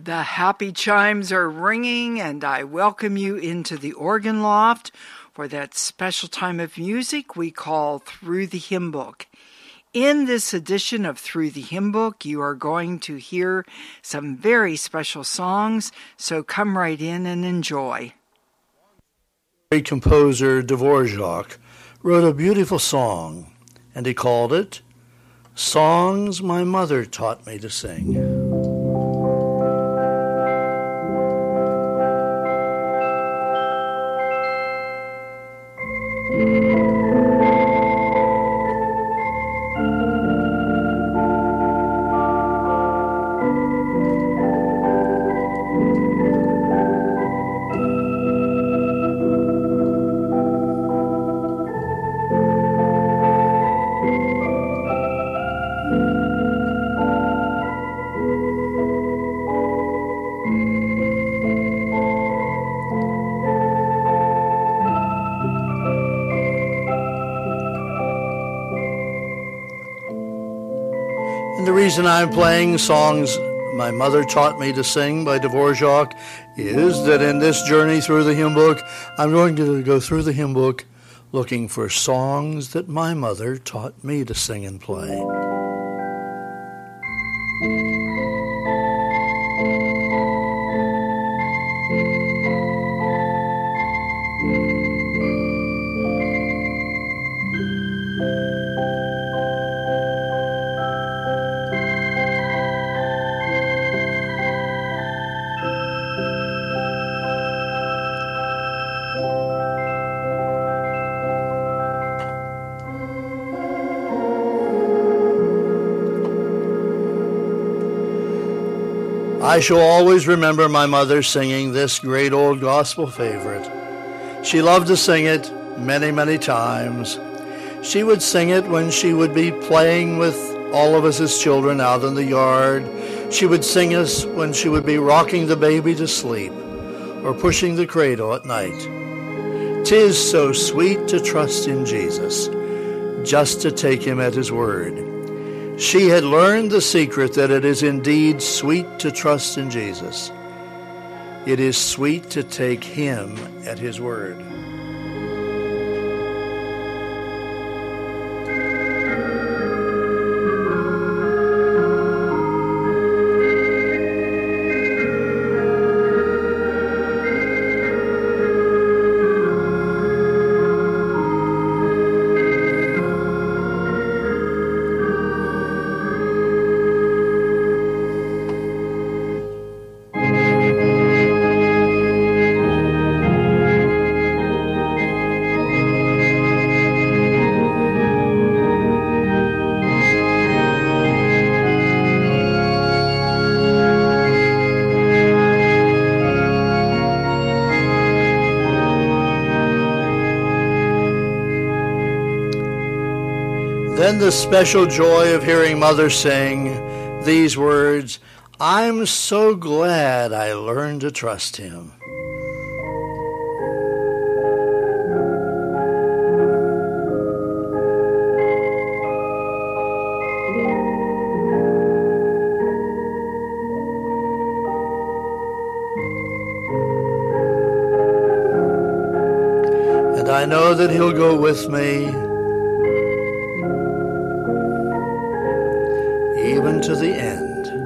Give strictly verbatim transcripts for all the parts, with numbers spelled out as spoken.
The happy chimes are ringing, and I welcome you into the organ loft for that special time of music we call Through the Hymn Book. In this edition of Through the Hymn Book, you are going to hear some very special songs, so come right in and enjoy. Great composer Dvorak wrote a beautiful song, and he called it Songs My Mother Taught Me to Sing. The reason I'm playing Songs My Mother Taught Me to Sing by Dvorak is that in this journey through the hymn book, I'm going to go through the hymn book looking for songs that my mother taught me to sing and play. I shall always remember my mother singing this great old gospel favorite. She loved to sing it many, many times. She would sing it when she would be playing with all of us as children out in the yard. She would sing us when she would be rocking the baby to sleep or pushing the cradle at night. 'Tis so sweet to trust in Jesus, just to take him at his word. She had learned the secret that it is indeed sweet to trust in Jesus. It is sweet to take him at his word. Then the special joy of hearing Mother sing these words, I'm so glad I learned to trust him. And I know that he'll go with me even to the end.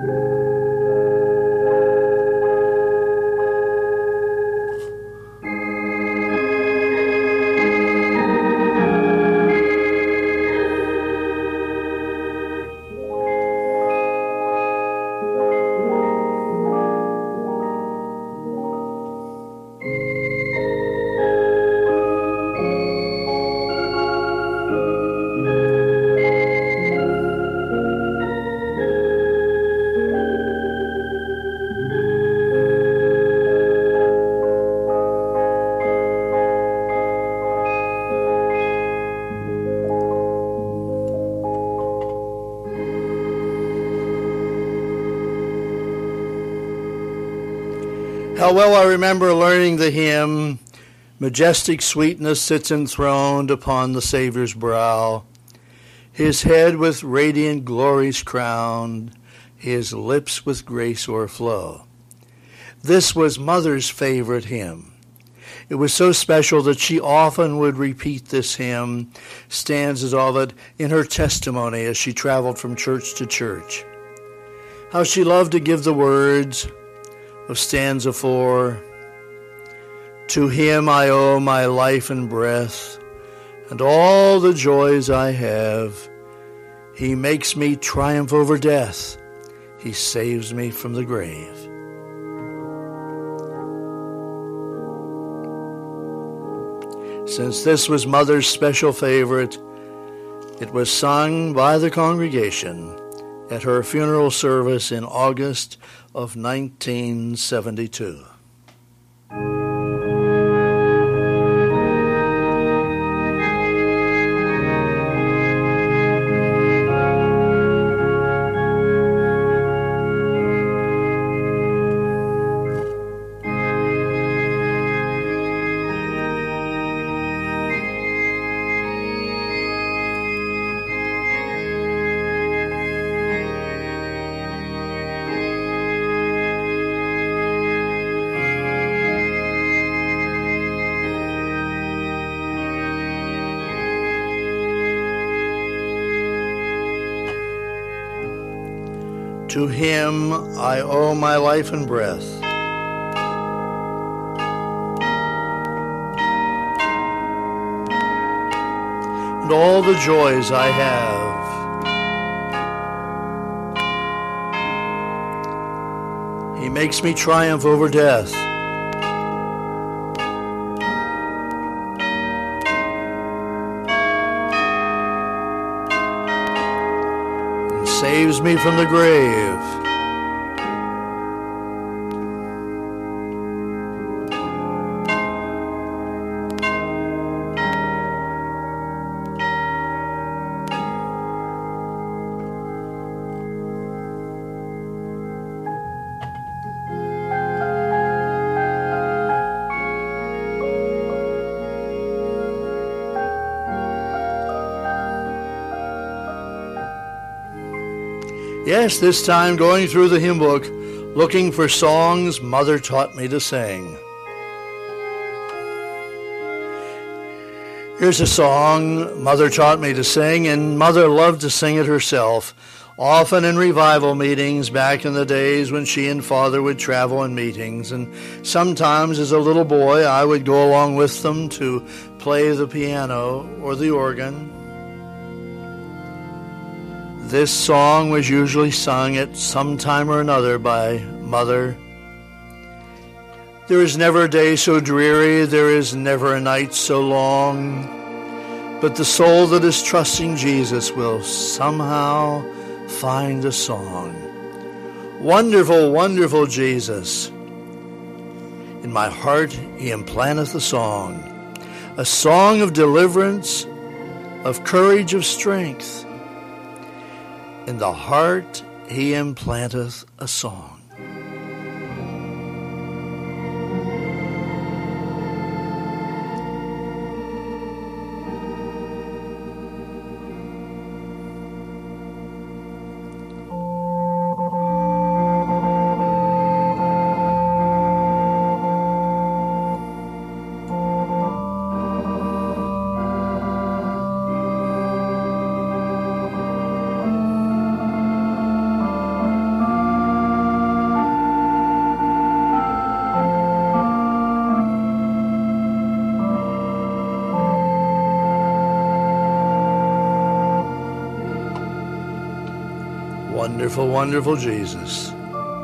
How well I remember learning the hymn, Majestic sweetness sits enthroned upon the Savior's brow, his head with radiant glories crowned, his lips with grace o'erflow. This was Mother's favorite hymn. It was so special that she often would repeat this hymn, stanzas of it, in her testimony as she traveled from church to church. How she loved to give the words of stanza four. To him I owe my life and breath, and all the joys I have. He makes me triumph over death. He saves me from the grave. Since this was Mother's special favorite, it was sung by the congregation at her funeral service in August of nineteen seventy-two. To him I owe my life and breath. And all the joys I have. He makes me triumph over death. Saves me from the grave. Yes, this time going through the hymn book, looking for songs Mother taught me to sing. Here's a song Mother taught me to sing, and Mother loved to sing it herself, often in revival meetings back in the days when she and Father would travel in meetings. And sometimes as a little boy, I would go along with them to play the piano or the organ. This song was usually sung at some time or another by Mother. There is never a day so dreary, there is never a night so long, but the soul that is trusting Jesus will somehow find a song. Wonderful, wonderful Jesus. In my heart he implanteth a song, a song of deliverance, of courage, of strength. In the heart he implanteth a song. Wonderful, wonderful Jesus.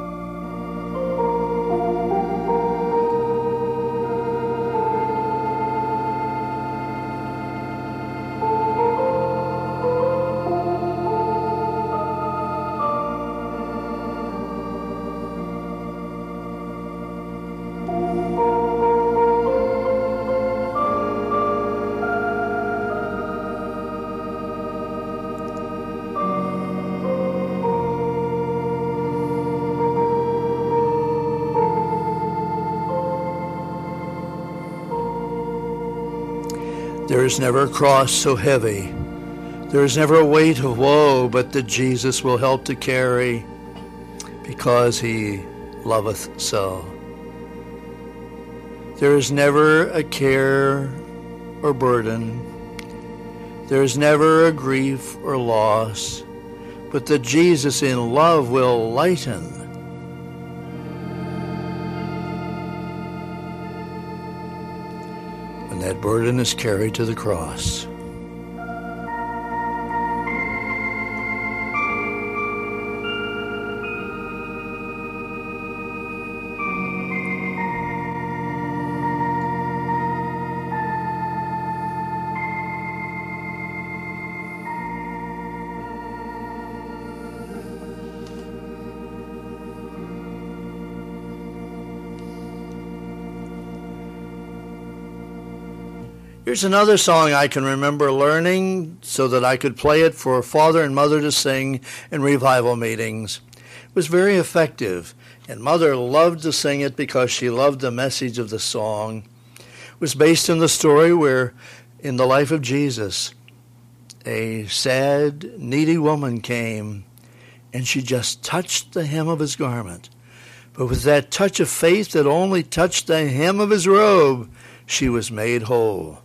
There is never a cross so heavy. There is never a weight of woe, but that Jesus will help to carry, because he loveth so. There is never a care or burden. There is never a grief or loss, but that Jesus in love will lighten. When that burden is carried to the cross. Here's another song I can remember learning so that I could play it for father and mother to sing in revival meetings. It was very effective, and mother loved to sing it because she loved the message of the song. It was based on the story where, in the life of Jesus, a sad, needy woman came, and she just touched the hem of his garment. But with that touch of faith that only touched the hem of his robe, she was made whole.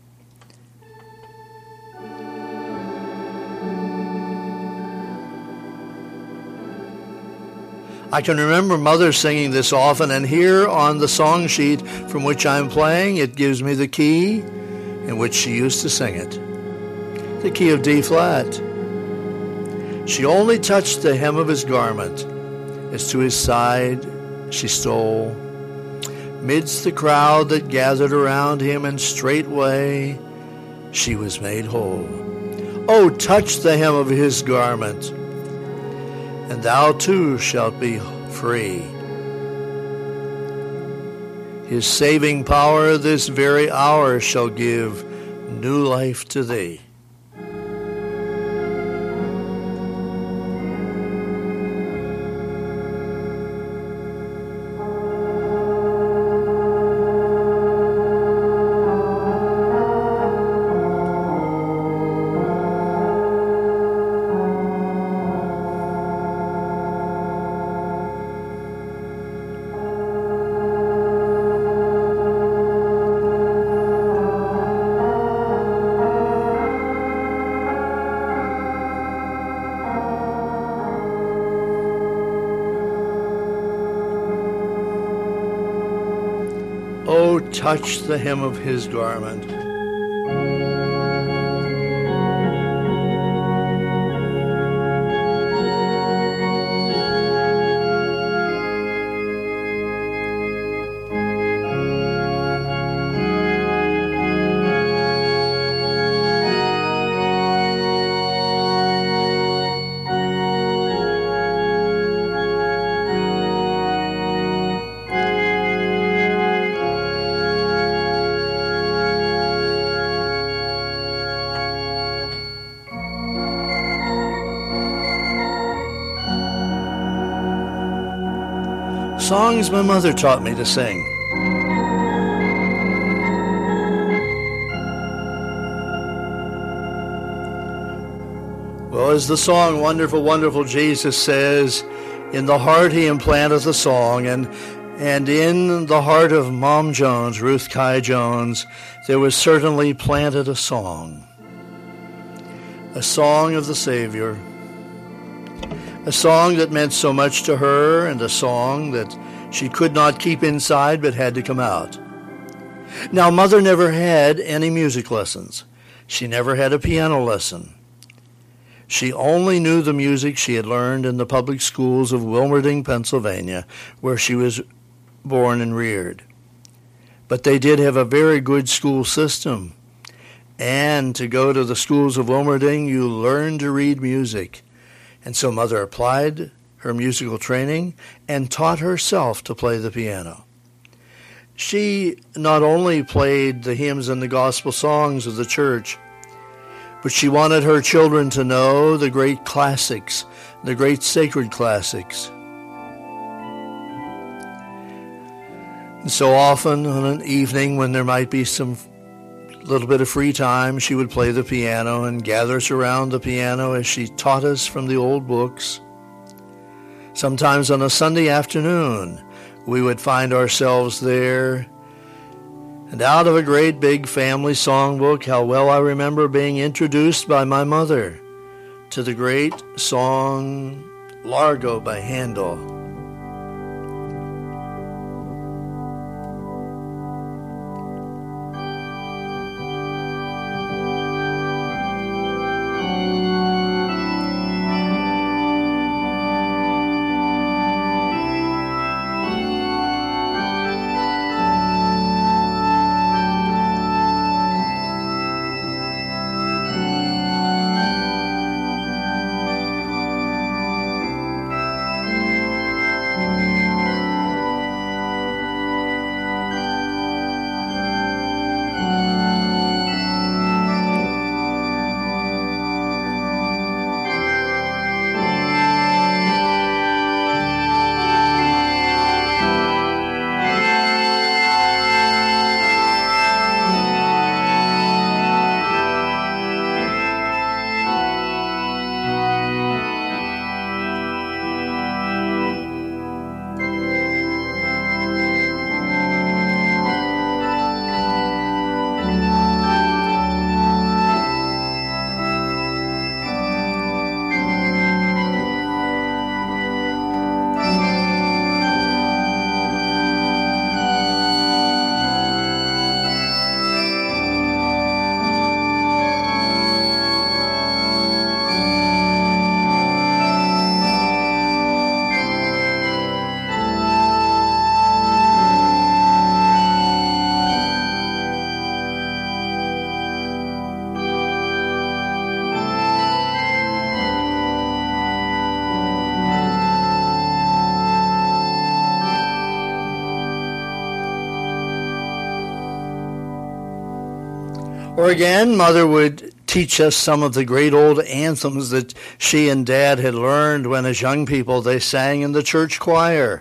I can remember Mother singing this often, and here on the song sheet from which I'm playing, it gives me the key in which she used to sing it. The key of D flat. She only touched the hem of his garment, as to his side she stole. Midst the crowd that gathered around him, and straightway she was made whole. Oh, touch the hem of his garment, and thou too shalt be free. His saving power this very hour shall give new life to thee. Oh, touch the hem of his garment. Songs my mother taught me to sing. Well, as the song Wonderful, Wonderful Jesus says, in the heart he implanteth a song, and and in the heart of Mom Jones, Ruth Kai Jones, there was certainly planted a song. A song of the Savior. A song that meant so much to her, and a song that she could not keep inside but had to come out. Now, Mother never had any music lessons. She never had a piano lesson. She only knew the music she had learned in the public schools of Wilmerding, Pennsylvania, where she was born and reared. But they did have a very good school system. And to go to the schools of Wilmerding, you learned to read music. And so Mother applied her musical training and taught herself to play the piano. She not only played the hymns and the gospel songs of the church, but she wanted her children to know the great classics, the great sacred classics. And so often on an evening when there might be some little bit of free time, she would play the piano and gather us around the piano as she taught us from the old books. Sometimes on a Sunday afternoon, we would find ourselves there And out of a great big family songbook, how well I remember being introduced by my mother to the great song Largo by Handel. Or again, Mother would teach us some of the great old anthems that she and Dad had learned when as young people they sang in the church choir.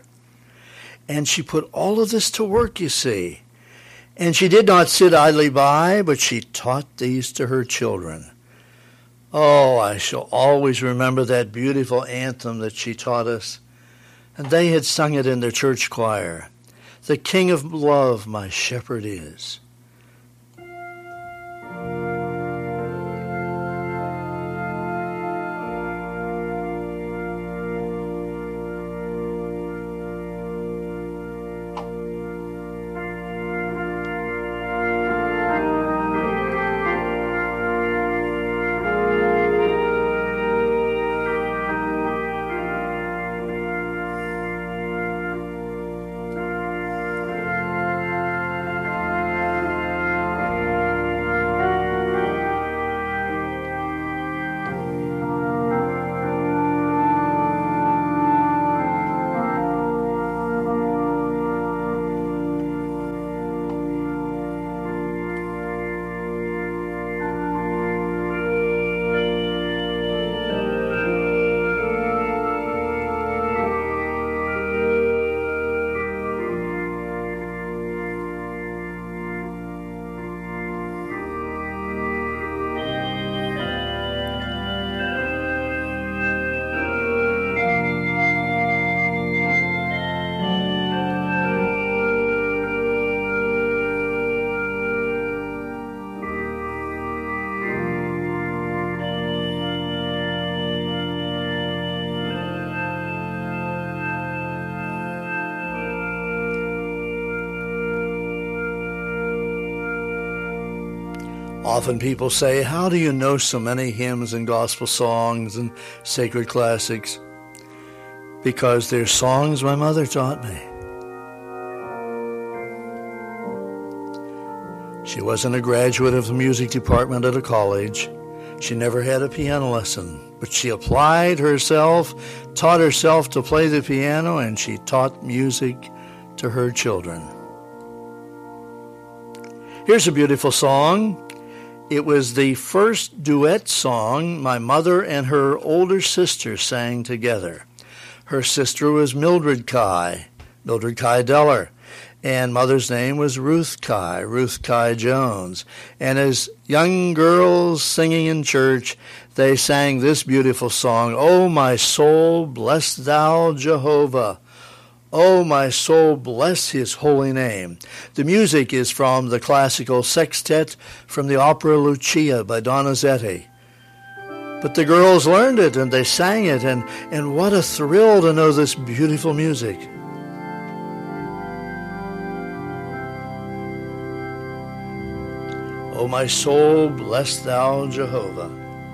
And she put all of this to work, you see. And she did not sit idly by, but she taught these to her children. Oh, I shall always remember that beautiful anthem that she taught us. And they had sung it in their church choir. The King of Love, my shepherd is. Often people say, how do you know so many hymns and gospel songs and sacred classics? Because they're songs my mother taught me. She wasn't a graduate of the music department at a college. She never had a piano lesson, but she applied herself, taught herself to play the piano, and she taught music to her children. Here's a beautiful song. It was the first duet song my mother and her older sister sang together. Her sister was Mildred Kai, Mildred Kai Deller, and Mother's name was Ruth Kai, Ruth Kai Jones. And as young girls singing in church, they sang this beautiful song, "O my soul, bless thou Jehovah. Oh, my soul, bless his holy name. The music is from the classical sextet from the opera Lucia by Donizetti. But the girls learned it and they sang it, and, and what a thrill to know this beautiful music. O my soul, bless thou Jehovah.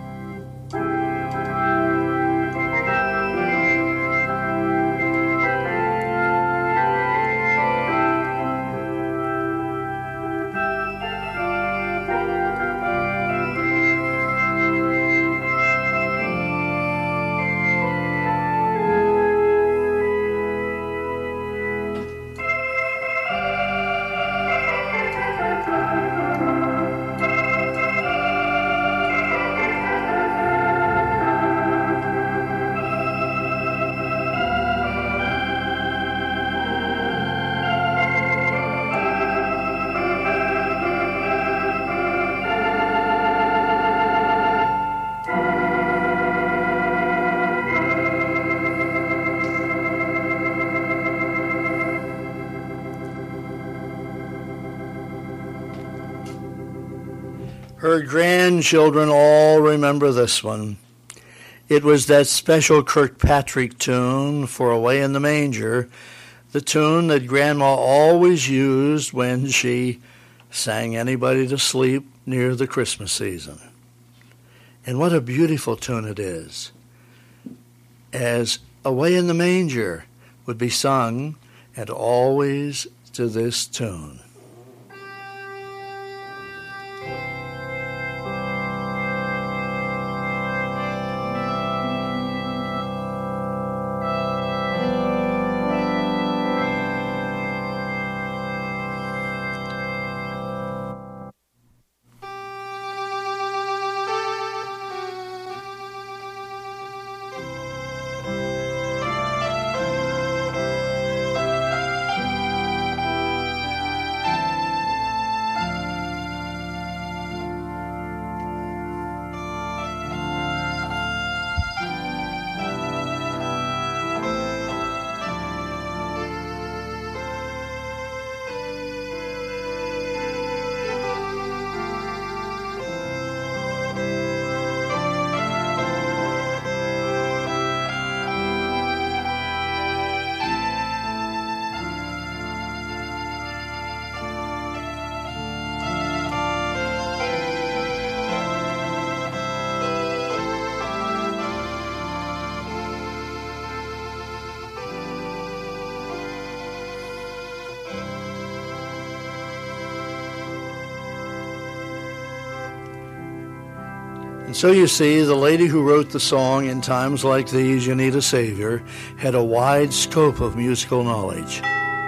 Her grandchildren all remember this one. It was that special Kirkpatrick tune for Away in the Manger, the tune that Grandma always used when she sang anybody to sleep near the Christmas season. And what a beautiful tune it is, as Away in the Manger would be sung, and always to this tune. And so you see, the lady who wrote the song, In Times Like These You Need a Savior, had a wide scope of musical knowledge.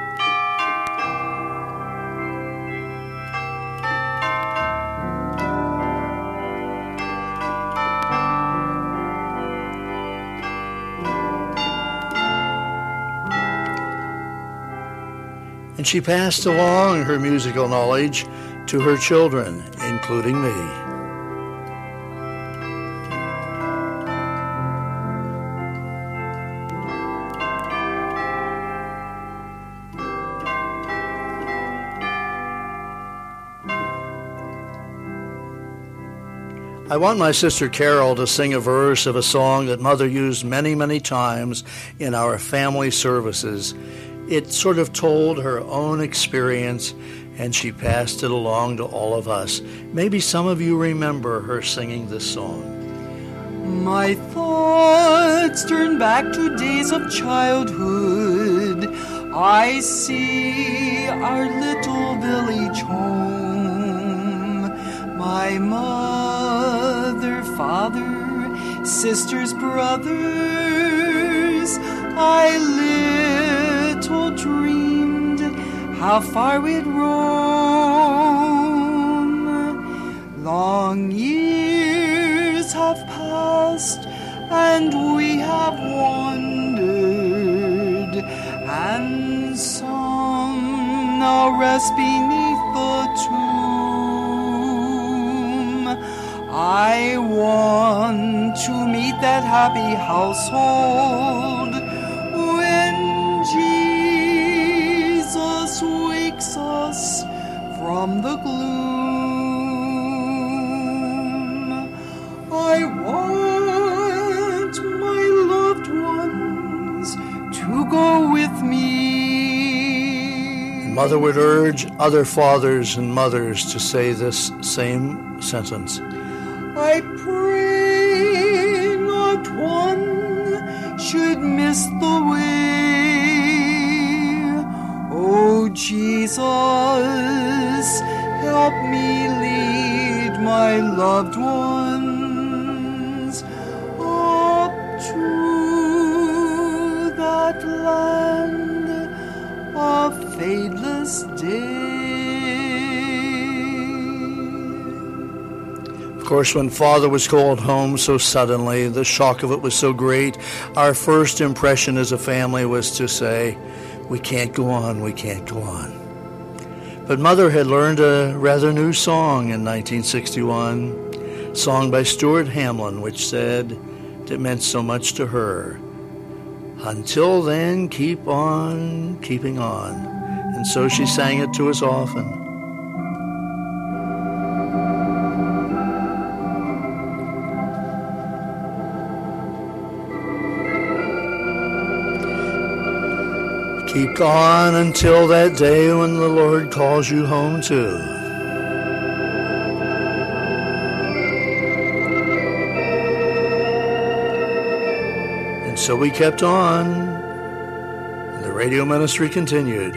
And she passed along her musical knowledge to her children, including me. I want my sister Carol to sing a verse of a song that Mother used many, many times in our family services. It sort of told her own experience, and she passed it along to all of us. Maybe some of you remember her singing this song. My thoughts turn back to days of childhood. I see our little village home. My mother, father, sisters, brothers. I little dreamed how far we'd roam. Long years have passed and we have wandered, and some now rest beneath the tomb. I want to meet that happy household when Jesus from the gloom. I want my loved ones to go with me. Mother would urge other fathers and mothers to say this same sentence. I pray not one should miss the way. Oh, Jesus, help me lead my loved ones up to that land of fadeless day. Of course, when Father was called home so suddenly, the shock of it was so great, our first impression as a family was to say, we can't go on, we can't go on. But Mother had learned a rather new song in nineteen sixty-one, sung by Stuart Hamlin, which said it meant so much to her. Until then, keep on keeping on. And so she sang it to us often. Keep on until that day when the Lord calls you home too. And so we kept on, and the radio ministry continued.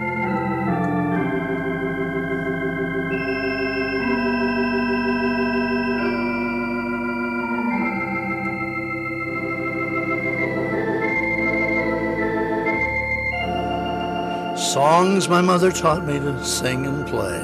Songs my mother taught me to sing and play.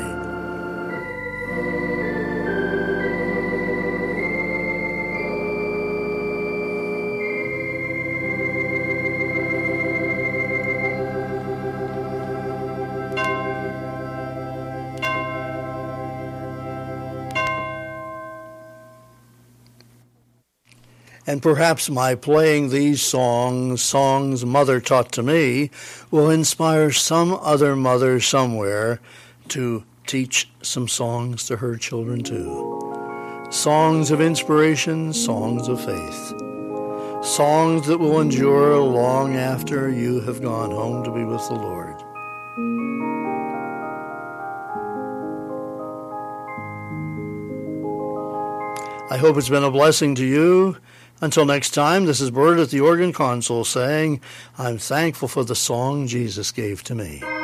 And perhaps my playing these songs, songs Mother taught to me, will inspire some other mother somewhere to teach some songs to her children too. Songs of inspiration, songs of faith. Songs that will endure long after you have gone home to be with the Lord. I hope it's been a blessing to you. Until next time, this is Bert at the organ console saying, I'm thankful for the song Jesus gave to me.